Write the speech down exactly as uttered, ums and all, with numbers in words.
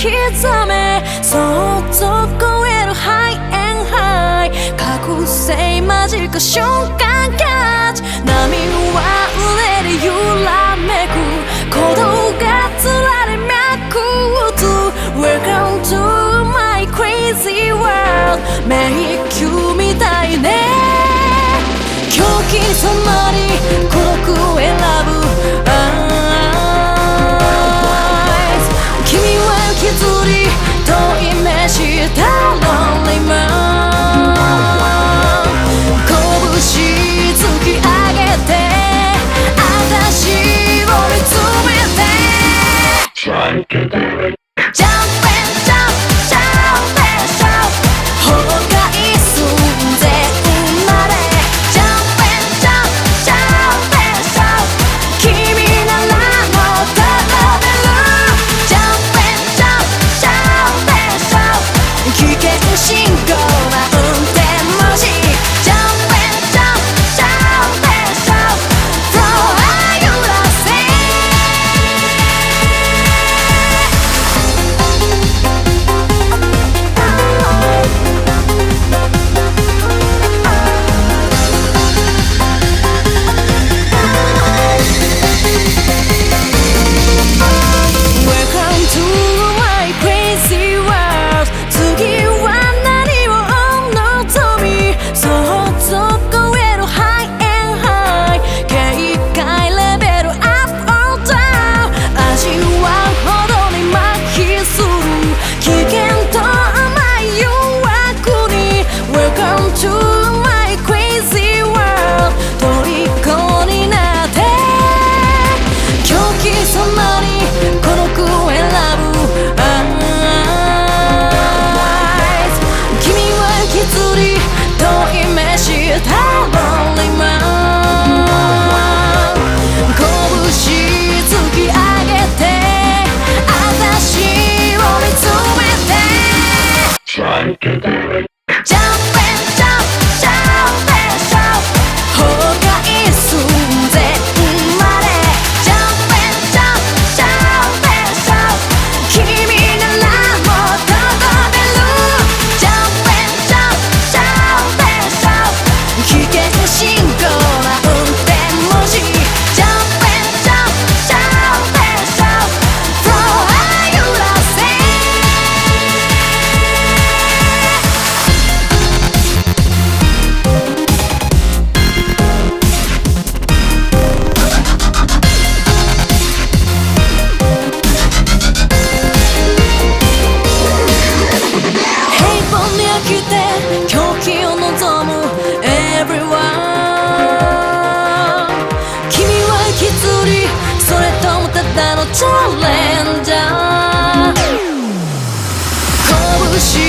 刻めそっと超えるハイエンハイ覚醒間近瞬間キャッチ波は腕で揺らめく鼓動がつられ脈打つ Welcome to my crazy world 迷宮みたいね狂気さまに孤独選ぶ君は引きずり遠い目したLonely Man拳突き上げて私を見つめて Psychedelic Jump and jump, shout and shout 崩壊寸前まで Jump and jump, shout and shout 君ならもっと飛べる Jump and jump, shout and shout 危険信号は運転無視 Jump and jump, shout and shout Flow are you lost Welcome to my crazy world 次は何を望みそっと超えるハイエンハイ警戒レベルアップ or down 味わうほどに麻痺する危険と甘い誘惑に Welcome to my crazy world 虜になって狂気さまに孤独選ぶ Eyes 君は引きずり遠い目した Lonely Man 拳突き上げて私を見つめて Psychedelic Jump and jump, shout and shout 崩壊寸前まで Jump and jump, shout and shout 君ならもっと飛べる Jump and jump, shout and shout 危険信号は運転無視 Jump and jump, shout and shout Flow are you lost平凡に飽きて狂気を望む Everyone 君は引きずりそれともただのチャレンジャー拳